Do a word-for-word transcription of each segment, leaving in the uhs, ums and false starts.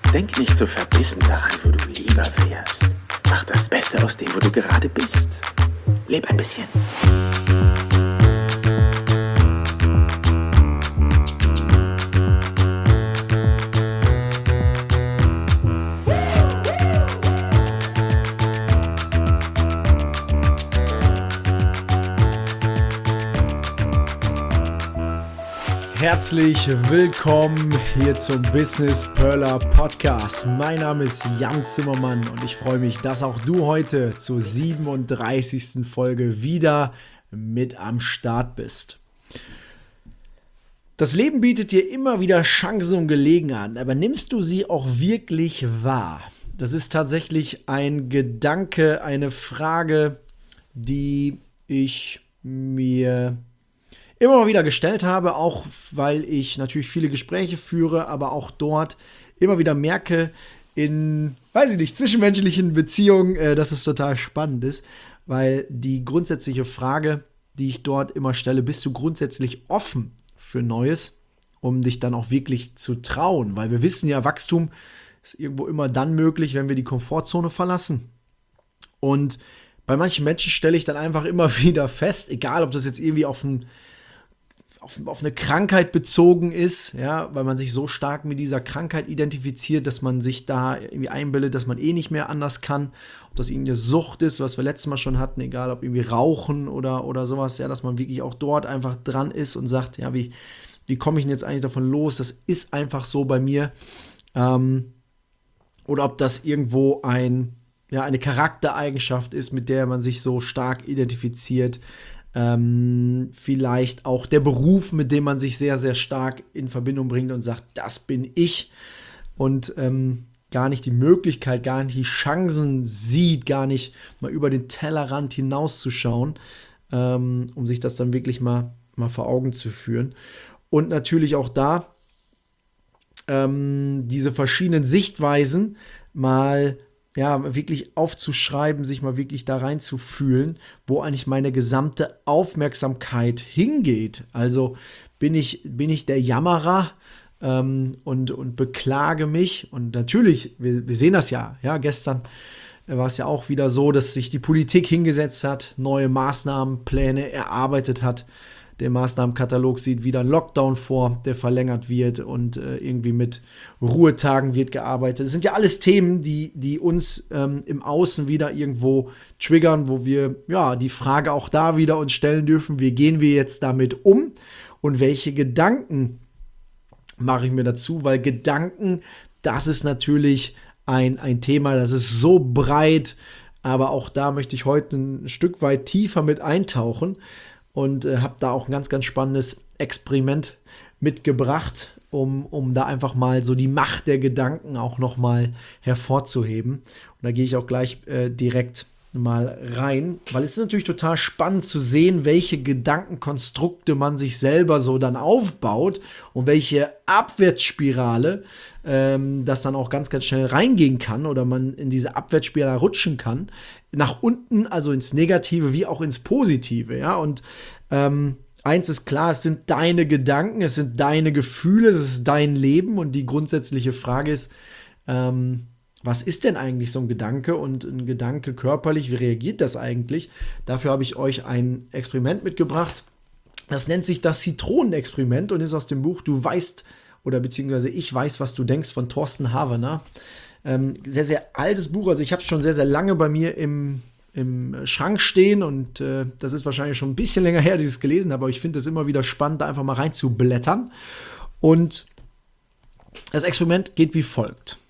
Denk nicht so verbissen daran, wo du lieber wärst. Mach das Beste aus dem, wo du gerade bist. Leb ein bisschen. Herzlich willkommen hier zum Business Perler Podcast. Mein Name ist Jan Zimmermann und ich freue mich, dass auch du heute zur siebenunddreißigsten Folge wieder mit am Start bist. Das Leben bietet dir immer wieder Chancen und Gelegenheiten, aber nimmst du sie auch wirklich wahr? Das ist tatsächlich ein Gedanke, eine Frage, die ich mir immer mal wieder gestellt habe, auch weil ich natürlich viele Gespräche führe, aber auch dort immer wieder merke in, weiß ich nicht, zwischenmenschlichen Beziehungen, äh, dass es total spannend ist, weil die grundsätzliche Frage, die ich dort immer stelle, bist du grundsätzlich offen für Neues, um dich dann auch wirklich zu trauen, weil wir wissen ja, Wachstum ist irgendwo immer dann möglich, wenn wir die Komfortzone verlassen. Und bei manchen Menschen stelle ich dann einfach immer wieder fest, egal ob das jetzt irgendwie auf ein Auf, auf eine Krankheit bezogen ist, ja, weil man sich so stark mit dieser Krankheit identifiziert, dass man sich da irgendwie einbildet, dass man eh nicht mehr anders kann, ob das irgendwie eine Sucht ist, was wir letztes Mal schon hatten, egal ob irgendwie Rauchen oder, oder sowas, ja, dass man wirklich auch dort einfach dran ist und sagt, ja, wie, wie komme ich denn jetzt eigentlich davon los, das ist einfach so bei mir, ähm, oder ob das irgendwo ein, ja, eine Charaktereigenschaft ist, mit der man sich so stark identifiziert, Ähm, vielleicht auch der Beruf, mit dem man sich sehr, sehr stark in Verbindung bringt und sagt, das bin ich und ähm, gar nicht die Möglichkeit, gar nicht die Chancen sieht, gar nicht mal über den Tellerrand hinauszuschauen, ähm, um sich das dann wirklich mal, mal vor Augen zu führen. Und natürlich auch da ähm, diese verschiedenen Sichtweisen mal ja, wirklich aufzuschreiben, sich mal wirklich da reinzufühlen, wo eigentlich meine gesamte Aufmerksamkeit hingeht. Also bin ich, bin ich der Jammerer ähm, und, und beklage mich. Und natürlich, wir, wir sehen das ja, ja, gestern war es ja auch wieder so, dass sich die Politik hingesetzt hat, neue Maßnahmenpläne erarbeitet hat. Der Maßnahmenkatalog sieht wieder einen Lockdown vor, der verlängert wird und äh, irgendwie mit Ruhetagen wird gearbeitet. Das sind ja alles Themen, die, die uns ähm, im Außen wieder irgendwo triggern, wo wir ja die Frage auch da wieder uns stellen dürfen, wie gehen wir jetzt damit um und welche Gedanken mache ich mir dazu, weil Gedanken, das ist natürlich ein, ein Thema, das ist so breit, aber auch da möchte ich heute ein Stück weit tiefer mit eintauchen. Und äh, habe da auch ein ganz, ganz spannendes Experiment mitgebracht, um, um da einfach mal so die Macht der Gedanken auch noch mal hervorzuheben. Und da gehe ich auch gleich äh, direkt mal rein, weil es ist natürlich total spannend zu sehen, welche Gedankenkonstrukte man sich selber so dann aufbaut und welche Abwärtsspirale ähm, das dann auch ganz, ganz schnell reingehen kann oder man in diese Abwärtsspirale rutschen kann, nach unten, also ins Negative wie auch ins Positive, ja, und ähm, eins ist klar, es sind deine Gedanken, es sind deine Gefühle, es ist dein Leben und die grundsätzliche Frage ist, ähm, was ist denn eigentlich so ein Gedanke und ein Gedanke körperlich, wie reagiert das eigentlich? Dafür habe ich euch ein Experiment mitgebracht, das nennt sich das Zitronenexperiment und ist aus dem Buch Du weißt, oder beziehungsweise Ich weiß, was du denkst von Thorsten Havener. Ähm, sehr, sehr altes Buch, also ich habe es schon sehr, sehr lange bei mir im, im Schrank stehen und äh, das ist wahrscheinlich schon ein bisschen länger her, dass ich es gelesen habe, aber ich finde es immer wieder spannend, da einfach mal reinzublättern. Und das Experiment geht wie folgt.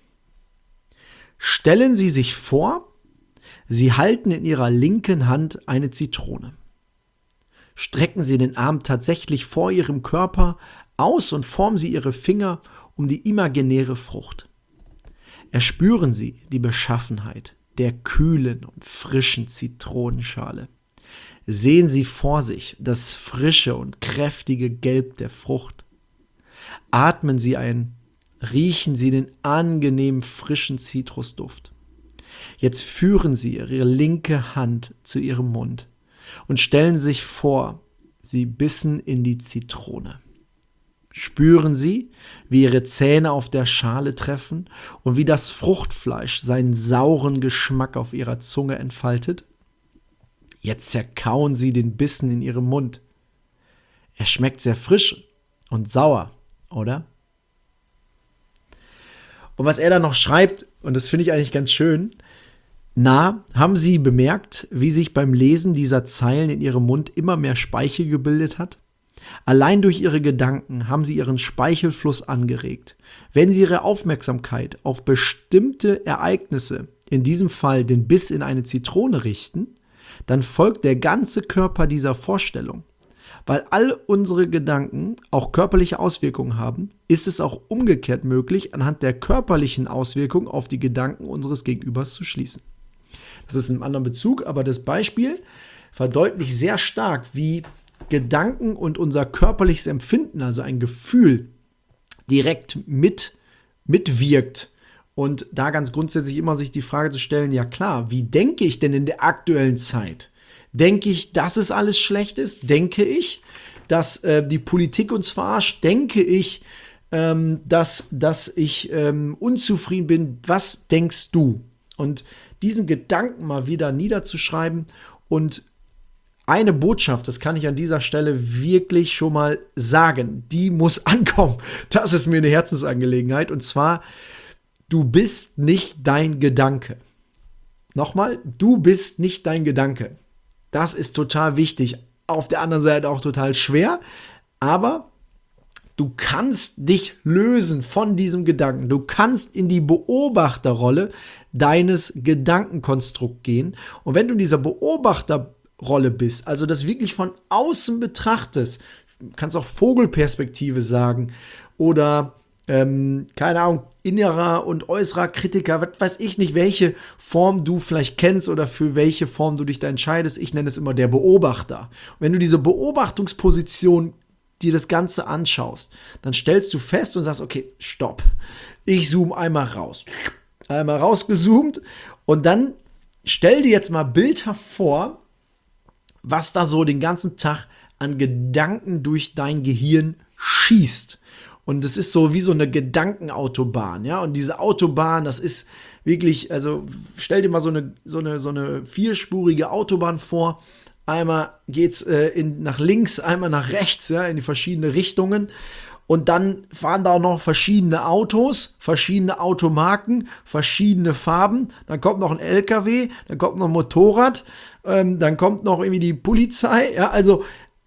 Stellen Sie sich vor, Sie halten in Ihrer linken Hand eine Zitrone. Strecken Sie den Arm tatsächlich vor Ihrem Körper aus und formen Sie Ihre Finger um die imaginäre Frucht. Erspüren Sie die Beschaffenheit der kühlen und frischen Zitronenschale. Sehen Sie vor sich das frische und kräftige Gelb der Frucht. Atmen Sie ein, riechen Sie den angenehmen frischen Zitrusduft. Jetzt führen Sie Ihre linke Hand zu Ihrem Mund und stellen Sie sich vor, Sie bissen in die Zitrone. Spüren Sie, wie Ihre Zähne auf der Schale treffen und wie das Fruchtfleisch seinen sauren Geschmack auf Ihrer Zunge entfaltet? Jetzt zerkauen Sie den Bissen in Ihrem Mund. Er schmeckt sehr frisch und sauer, oder? Und was er dann noch schreibt, und das finde ich eigentlich ganz schön: Na, haben Sie bemerkt, wie sich beim Lesen dieser Zeilen in Ihrem Mund immer mehr Speichel gebildet hat? Allein durch Ihre Gedanken haben Sie Ihren Speichelfluss angeregt. Wenn Sie Ihre Aufmerksamkeit auf bestimmte Ereignisse, in diesem Fall den Biss in eine Zitrone, richten, dann folgt der ganze Körper dieser Vorstellung. Weil all unsere Gedanken auch körperliche Auswirkungen haben, ist es auch umgekehrt möglich, anhand der körperlichen Auswirkungen auf die Gedanken unseres Gegenübers zu schließen. Das ist in einem anderen Bezug, aber das Beispiel verdeutlicht sehr stark, wie Gedanken und unser körperliches Empfinden, also ein Gefühl, direkt mit, mitwirkt. Und da ganz grundsätzlich immer sich die Frage zu stellen, ja klar, wie denke ich denn in der aktuellen Zeit? Denke ich, dass es alles schlecht ist? Denke ich, dass äh, die Politik uns verarscht? Denke ich, ähm, dass, dass ich ähm, unzufrieden bin? Was denkst du? Und diesen Gedanken mal wieder niederzuschreiben und eine Botschaft, das kann ich an dieser Stelle wirklich schon mal sagen, die muss ankommen. Das ist mir eine Herzensangelegenheit. Und zwar, du bist nicht dein Gedanke. Nochmal, du bist nicht dein Gedanke. Das ist total wichtig. Auf der anderen Seite auch total schwer. Aber du kannst dich lösen von diesem Gedanken. Du kannst in die Beobachterrolle deines Gedankenkonstrukts gehen. Und wenn du in dieser Beobachterrolle Rolle bist, also das wirklich von außen betrachtest, kannst auch Vogelperspektive sagen oder ähm, keine Ahnung, innerer und äußerer Kritiker, was weiß ich nicht, welche Form du vielleicht kennst oder für welche Form du dich da entscheidest. Ich nenne es immer der Beobachter. Und wenn du diese Beobachtungsposition dir das Ganze anschaust, dann stellst du fest und sagst, okay, stopp, ich zoome einmal raus. Einmal rausgezoomt und dann stell dir jetzt mal bildhaft vor, was da so den ganzen Tag an Gedanken durch dein Gehirn schießt. Und das ist so wie so eine Gedankenautobahn, ja. Und diese Autobahn, das ist wirklich, also stell dir mal so eine, so eine, so eine vierspurige Autobahn vor. Einmal geht's äh, in, nach links, einmal nach rechts, ja, in die verschiedenen Richtungen. Und dann fahren da auch noch verschiedene Autos, verschiedene Automarken, verschiedene Farben. Dann kommt noch ein L K W, dann kommt noch ein Motorrad, ähm, dann kommt noch irgendwie die Polizei. Ja, also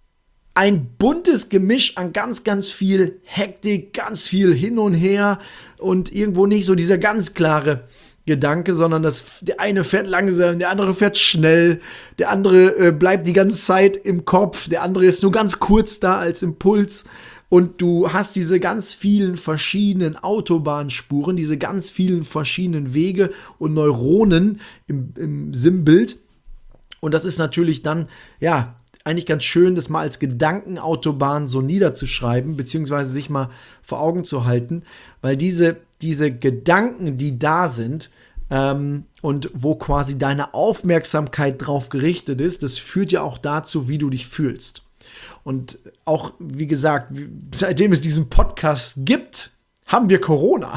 ein buntes Gemisch an ganz, ganz viel Hektik, ganz viel hin und her und irgendwo nicht so dieser ganz klare Gedanke, sondern das, der eine fährt langsam, der andere fährt schnell, der andere äh, bleibt die ganze Zeit im Kopf, der andere ist nur ganz kurz da als Impuls. Und du hast diese ganz vielen verschiedenen Autobahnspuren, diese ganz vielen verschiedenen Wege und Neuronen im, im Sinnbild. Und das ist natürlich dann, ja, eigentlich ganz schön, das mal als Gedankenautobahn so niederzuschreiben, beziehungsweise sich mal vor Augen zu halten, weil diese, diese Gedanken, die da sind, ähm, und wo quasi deine Aufmerksamkeit drauf gerichtet ist, das führt ja auch dazu, wie du dich fühlst. Und auch, wie gesagt, seitdem es diesen Podcast gibt, haben wir Corona.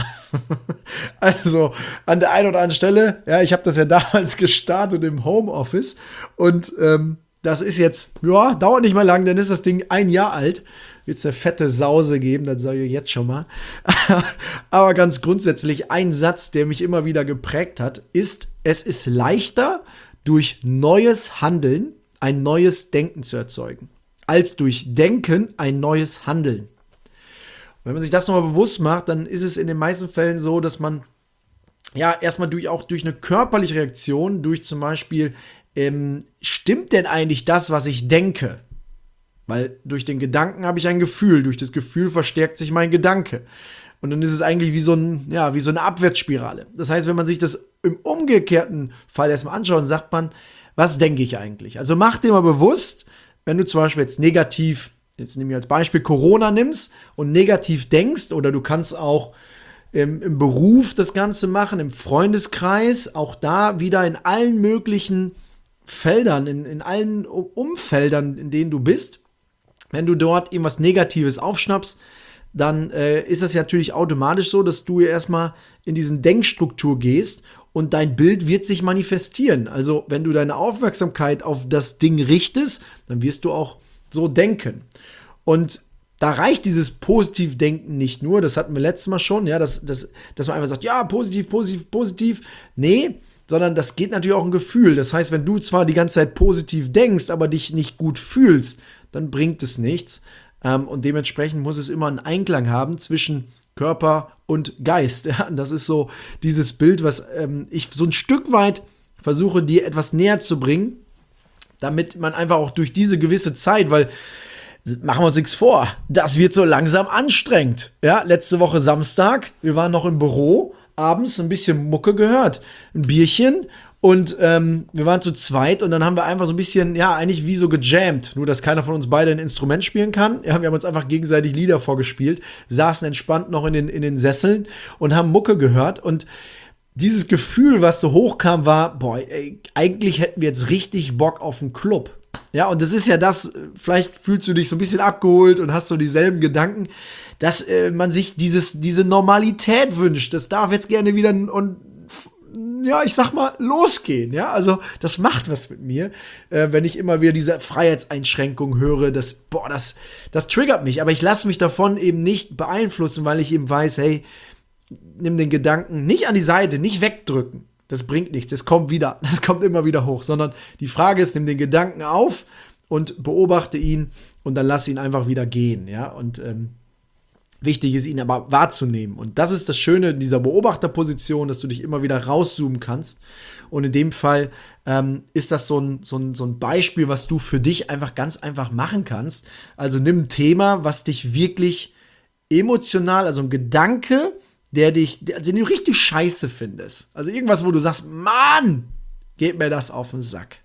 Also an der einen oder anderen Stelle, ja, ich habe das ja damals gestartet im Homeoffice und ähm, das ist jetzt, ja, dauert nicht mal lang, dann ist das Ding ein Jahr alt. Wird es eine fette Sause geben, das sage ich jetzt schon mal. Aber ganz grundsätzlich, ein Satz, der mich immer wieder geprägt hat, ist, es ist leichter, durch neues Handeln ein neues Denken zu erzeugen, als durch Denken ein neues Handeln. Und wenn man sich das nochmal bewusst macht, dann ist es in den meisten Fällen so, dass man ja erstmal durch, auch durch eine körperliche Reaktion, durch zum Beispiel, ähm, stimmt denn eigentlich das, was ich denke? Weil durch den Gedanken habe ich ein Gefühl, durch das Gefühl verstärkt sich mein Gedanke. Und dann ist es eigentlich wie so, ein, ja, wie so eine Abwärtsspirale. Das heißt, wenn man sich das im umgekehrten Fall erstmal anschaut, dann sagt man, was denke ich eigentlich? Also mach dir mal bewusst, wenn du zum Beispiel jetzt negativ, jetzt nehme ich als Beispiel Corona nimmst und negativ denkst, oder du kannst auch im, im Beruf das Ganze machen, im Freundeskreis, auch da wieder in allen möglichen Feldern, in, in allen Umfeldern, in denen du bist. Wenn du dort irgendwas Negatives aufschnappst, dann äh, ist das ja natürlich automatisch so, dass du erstmal in diesen Denkstruktur gehst und dein Bild wird sich manifestieren. Also wenn du deine Aufmerksamkeit auf das Ding richtest, dann wirst du auch so denken. Und da reicht dieses Positivdenken nicht nur, das hatten wir letztes Mal schon, ja, dass, dass, dass man einfach sagt, ja, positiv, positiv, positiv. Nee, sondern das geht natürlich auch ein Gefühl. Das heißt, wenn du zwar die ganze Zeit positiv denkst, aber dich nicht gut fühlst, dann bringt es nichts. Ähm, und dementsprechend muss es immer einen Einklang haben zwischen Körper und Geist. Ja, und das ist so dieses Bild, was ähm, ich so ein Stück weit versuche, dir etwas näher zu bringen, damit man einfach auch durch diese gewisse Zeit, weil machen wir uns nichts vor, das wird so langsam anstrengend. Ja, letzte Woche Samstag, wir waren noch im Büro, abends ein bisschen Mucke gehört, ein Bierchen und ähm, wir waren zu zweit und dann haben wir einfach so ein bisschen, ja, eigentlich wie so gejammt, nur dass keiner von uns beide ein Instrument spielen kann. Ja, wir haben uns einfach gegenseitig Lieder vorgespielt, saßen entspannt noch in den, in den Sesseln und haben Mucke gehört und dieses Gefühl, was so hochkam, war, boah, ey, eigentlich hätten wir jetzt richtig Bock auf einen Club. Ja, und das ist ja das, vielleicht fühlst du dich so ein bisschen abgeholt und hast so dieselben Gedanken, dass äh, man sich dieses, diese Normalität wünscht. Das darf jetzt gerne wieder und ja, ich sag mal, losgehen. Ja, also das macht was mit mir, äh, wenn ich immer wieder diese Freiheitseinschränkung höre. Das, boah, das, das triggert mich. Aber ich lasse mich davon eben nicht beeinflussen, weil ich eben weiß, hey, nimm den Gedanken nicht an die Seite, nicht wegdrücken. Das bringt nichts, das kommt wieder, das kommt immer wieder hoch, sondern die Frage ist, nimm den Gedanken auf und beobachte ihn und dann lass ihn einfach wieder gehen, ja, und ähm, wichtig ist, ihn aber wahrzunehmen und das ist das Schöne in dieser Beobachterposition, dass du dich immer wieder rauszoomen kannst und in dem Fall ähm, ist das so ein, so, ein, so ein Beispiel, was du für dich einfach ganz einfach machen kannst, also nimm ein Thema, was dich wirklich emotional, also ein Gedanke, der dich, den du richtig scheiße findest. Also irgendwas, wo du sagst, Mann, geht mir das auf den Sack.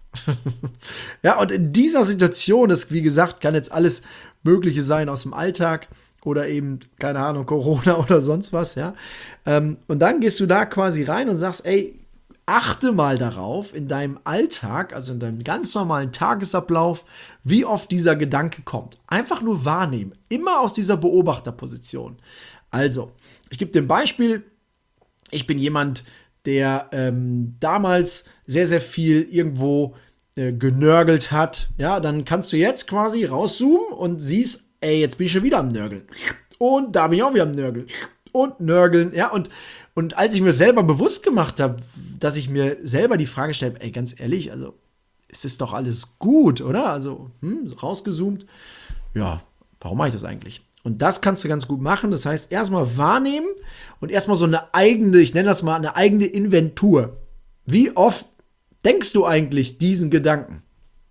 Ja, und in dieser Situation, das, wie gesagt, kann jetzt alles Mögliche sein aus dem Alltag oder eben, keine Ahnung, Corona oder sonst was, ja. Ähm, und dann gehst du da quasi rein und sagst, ey, achte mal darauf in deinem Alltag, also in deinem ganz normalen Tagesablauf, wie oft dieser Gedanke kommt. Einfach nur wahrnehmen. Immer aus dieser Beobachterposition. Also, ich gebe dir ein Beispiel. Ich bin jemand, der ähm, damals sehr, sehr viel irgendwo äh, genörgelt hat. Ja, dann kannst du jetzt quasi rauszoomen und siehst, ey, jetzt bin ich schon wieder am Nörgeln. Und da bin ich auch wieder am Nörgeln. Und Nörgeln, ja, und, und als ich mir selber bewusst gemacht habe, dass ich mir selber die Frage stelle, ey, ganz ehrlich, also, es ist doch alles gut, oder? Also, hm, rausgezoomt. Ja, warum mache ich das eigentlich? Und das kannst du ganz gut machen. Das heißt, erstmal wahrnehmen und erstmal so eine eigene, ich nenne das mal eine eigene Inventur. Wie oft denkst du eigentlich diesen Gedanken?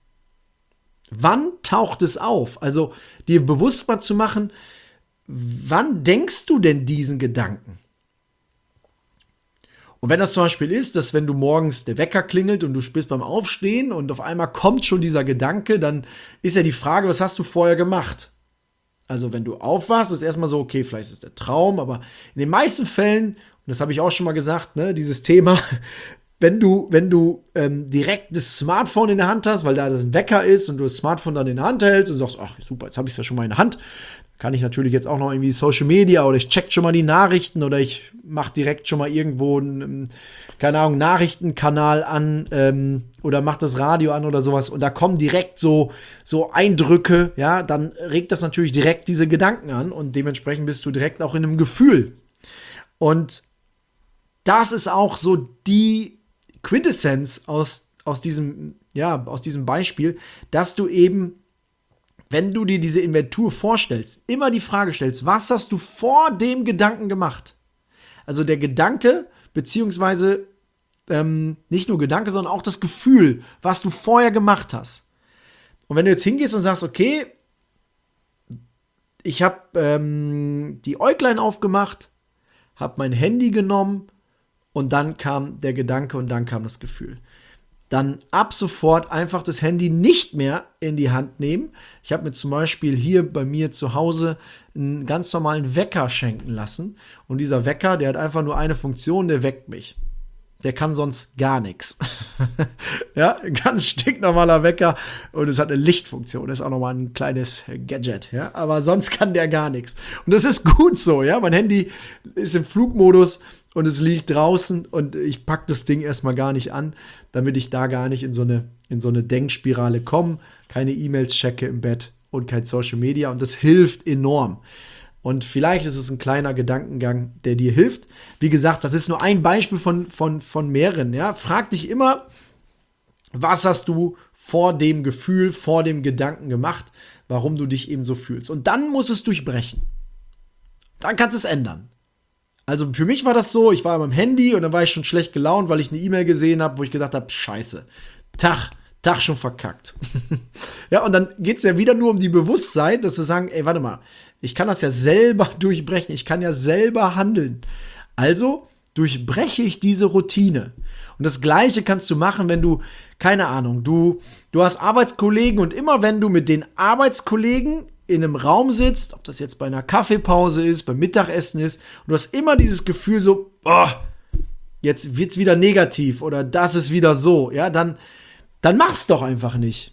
Wann taucht es auf? Also dir bewusst mal zu machen, wann denkst du denn diesen Gedanken? Und wenn das zum Beispiel ist, dass wenn du morgens der Wecker klingelt und du bist beim Aufstehen und auf einmal kommt schon dieser Gedanke, dann ist ja die Frage, was hast du vorher gemacht? Also wenn du aufwachst, ist erstmal so, okay, vielleicht ist es der Traum, aber in den meisten Fällen, und das habe ich auch schon mal gesagt, ne, dieses Thema, wenn du, wenn du ähm, direkt das Smartphone in der Hand hast, weil da das ein Wecker ist und du das Smartphone dann in der Hand hältst und sagst, ach super, jetzt habe ich es ja schon mal in der Hand, kann ich natürlich jetzt auch noch irgendwie Social Media oder ich check schon mal die Nachrichten oder ich mache direkt schon mal irgendwo einen, keine Ahnung, Nachrichtenkanal an ähm, oder mach das Radio an oder sowas und da kommen direkt so, so Eindrücke, ja, dann regt das natürlich direkt diese Gedanken an und dementsprechend bist du direkt auch in einem Gefühl. Und das ist auch so die Quintessenz aus, aus diesem, ja, aus diesem Beispiel, dass du eben, wenn du dir diese Inventur vorstellst, immer die Frage stellst, was hast du vor dem Gedanken gemacht? Also der Gedanke, beziehungsweise ähm, nicht nur Gedanke, sondern auch das Gefühl, was du vorher gemacht hast. Und wenn du jetzt hingehst und sagst, okay, ich habe ähm, die Äuglein aufgemacht, habe mein Handy genommen und dann kam der Gedanke und dann kam das Gefühl. Dann ab sofort einfach das Handy nicht mehr in die Hand nehmen. Ich habe mir zum Beispiel hier bei mir zu Hause einen ganz normalen Wecker schenken lassen. Und dieser Wecker, der hat einfach nur eine Funktion, der weckt mich. der kann sonst gar nichts. Ja, ein ganz stinknormaler Wecker und es hat eine Lichtfunktion. Das ist auch nochmal ein kleines Gadget, ja. Aber sonst kann der gar nichts. Und das ist gut so, ja. Mein Handy ist im Flugmodus und es liegt draußen und ich packe das Ding erstmal gar nicht an, damit ich da gar nicht in so eine, in so eine Denkspirale komme. Keine E-Mails checke im Bett und kein Social Media. Und das hilft enorm. Und vielleicht ist es ein kleiner Gedankengang, der dir hilft. Wie gesagt, das ist nur ein Beispiel von, von, von mehreren. Ja? Frag dich immer, was hast du vor dem Gefühl, vor dem Gedanken gemacht, warum du dich eben so fühlst. Und dann musst es durchbrechen. Dann kannst du es ändern. Also für mich war das so, ich war am Handy und dann war ich schon schlecht gelaunt, weil ich eine E-Mail gesehen habe, wo ich gedacht habe, scheiße, Tag, Tag schon verkackt. Ja, und dann geht es ja wieder nur um die Bewusstsein, dass wir sagen, ey, warte mal, ich kann das ja selber durchbrechen, ich kann ja selber handeln. Also durchbreche ich diese Routine. Und das Gleiche kannst du machen, wenn du, keine Ahnung, du, du hast Arbeitskollegen und immer wenn du mit den Arbeitskollegen in einem Raum sitzt, ob das jetzt bei einer Kaffeepause ist, beim Mittagessen ist, und du hast immer dieses Gefühl so, oh, jetzt wird's wieder negativ oder das ist wieder so, ja, dann, dann mach's doch einfach nicht.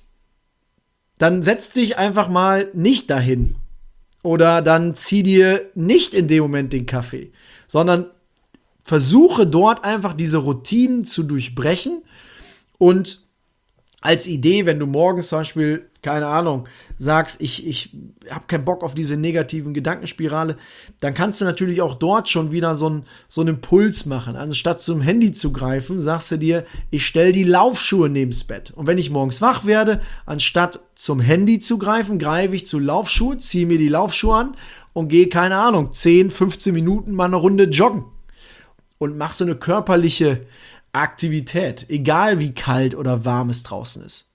Dann setz dich einfach mal nicht dahin. Oder dann zieh dir nicht in dem Moment den Kaffee, sondern versuche dort einfach diese Routinen zu durchbrechen. Und als Idee, wenn du morgens zum Beispiel, keine Ahnung, sagst, ich, ich habe keinen Bock auf diese negativen Gedankenspirale, dann kannst du natürlich auch dort schon wieder so, ein, so einen Impuls machen. Anstatt zum Handy zu greifen, sagst du dir, ich stelle die Laufschuhe neben's Bett. Und wenn ich morgens wach werde, anstatt zum Handy zu greifen, greife ich zu Laufschuhe, ziehe mir die Laufschuhe an und gehe, keine Ahnung, zehn, fünfzehn Minuten mal eine Runde joggen. Und mach so eine körperliche Aktivität, egal wie kalt oder warm es draußen ist.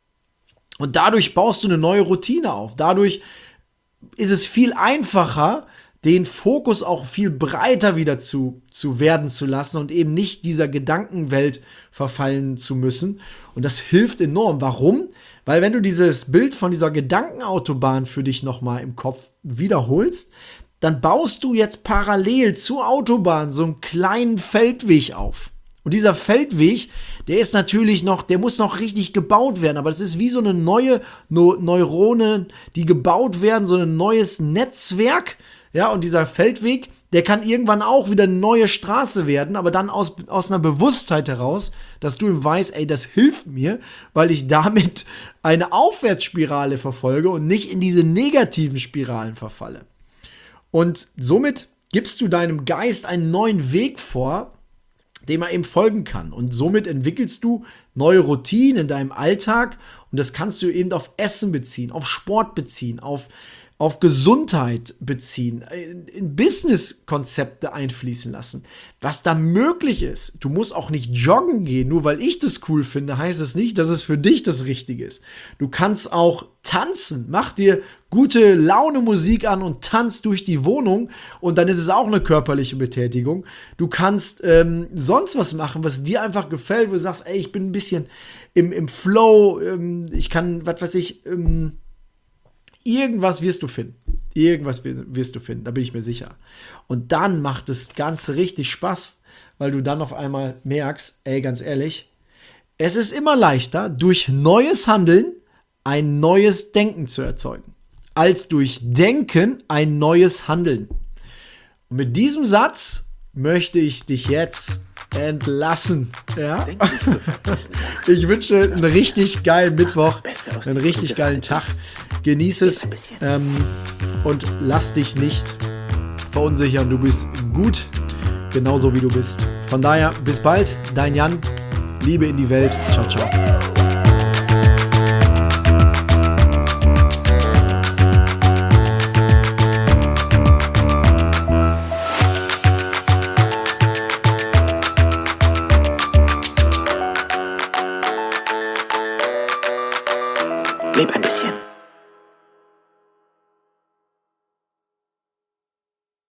Und dadurch baust du eine neue Routine auf. Dadurch ist es viel einfacher, den Fokus auch viel breiter wieder zu, zu werden zu lassen und eben nicht dieser Gedankenwelt verfallen zu müssen. Und das hilft enorm. Warum? Weil wenn du dieses Bild von dieser Gedankenautobahn für dich nochmal im Kopf wiederholst, dann baust du jetzt parallel zur Autobahn so einen kleinen Feldweg auf. Und dieser Feldweg, der ist natürlich noch, der muss noch richtig gebaut werden, aber das ist wie so eine neue no- Neurone, die gebaut werden, so ein neues Netzwerk. Ja, und dieser Feldweg, der kann irgendwann auch wieder eine neue Straße werden, aber dann aus, aus einer Bewusstheit heraus, dass du ihm weißt, ey, das hilft mir, weil ich damit eine Aufwärtsspirale verfolge und nicht in diese negativen Spiralen verfalle. Und somit gibst du deinem Geist einen neuen Weg vor, dem er eben folgen kann. Und somit entwickelst du neue Routinen in deinem Alltag. Und das kannst du eben auf Essen beziehen, auf Sport beziehen, auf, auf Gesundheit beziehen, in, in Business-Konzepte einfließen lassen. Was da möglich ist. Du musst auch nicht joggen gehen. Nur weil ich das cool finde, heißt es nicht, dass es für dich das Richtige ist. Du kannst auch tanzen. Mach dir gute Laune Musik an und tanzt durch die Wohnung und dann ist es auch eine körperliche Betätigung. Du kannst ähm, sonst was machen, was dir einfach gefällt, wo du sagst, ey, ich bin ein bisschen im, im Flow, ähm, ich kann, was weiß ich, ähm, irgendwas wirst du finden. Irgendwas wirst du finden, da bin ich mir sicher. Und dann macht das Ganze richtig Spaß, weil du dann auf einmal merkst, ey, ganz ehrlich, es ist immer leichter, durch neues Handeln ein neues Denken zu erzeugen, als durch Denken ein neues Handeln. Und mit diesem Satz möchte ich dich jetzt entlassen. Ja? Ich wünsche einen richtig geilen Mittwoch, einen richtig geilen Tag. Genieß es ähm, und lass dich nicht verunsichern. Du bist gut, genauso wie du bist. Von daher, bis bald. Dein Jan. Liebe in die Welt. Ciao, ciao. Leb ein bisschen.